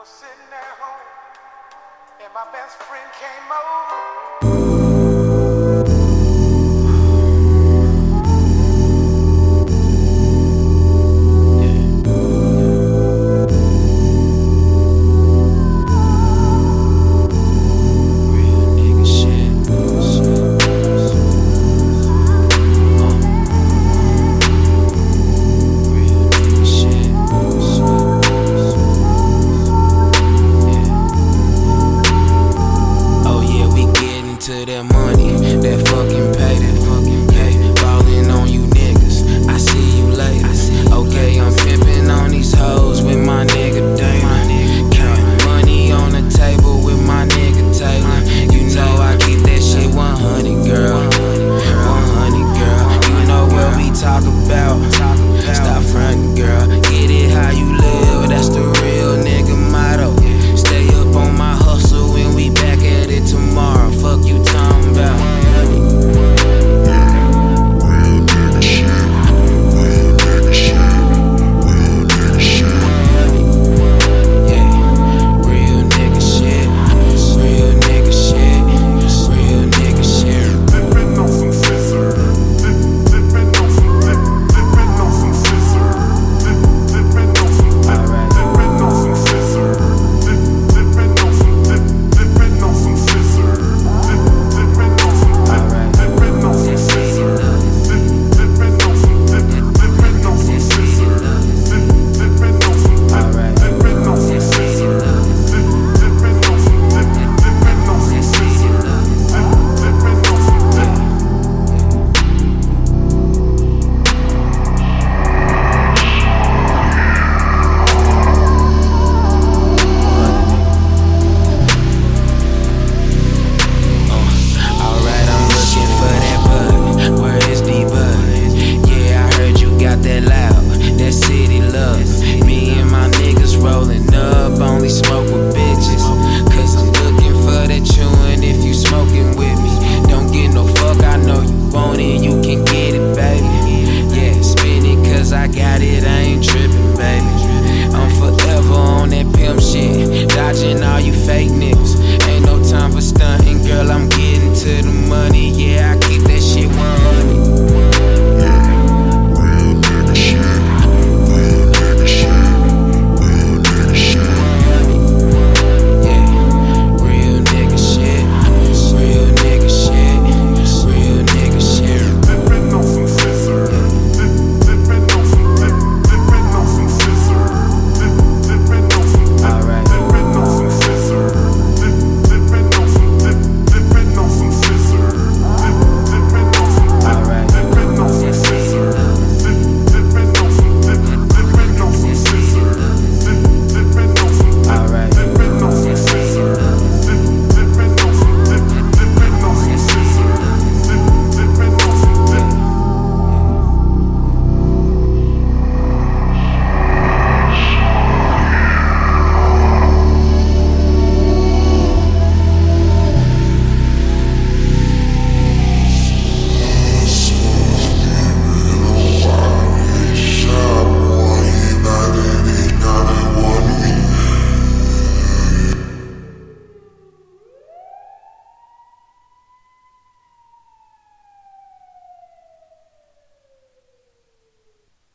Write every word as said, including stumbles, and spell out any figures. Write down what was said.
was sitting at home, and my best friend came over. To that money, that fucking pay, that fucking pay. Ballin' on you niggas, I see you later. Okay, I'm pimpin' on these hoes with my nigga Damon. Countin' money on the table with my nigga Taylor. You know I keep that shit one hundred, girl. one hundred, girl. You know what we talk about. Stop frontin', girl. Get it how you live, that's the real nigga motto. Stay up on my hustle when we back at it tomorrow. Fuck you talking about? That loud, that sick.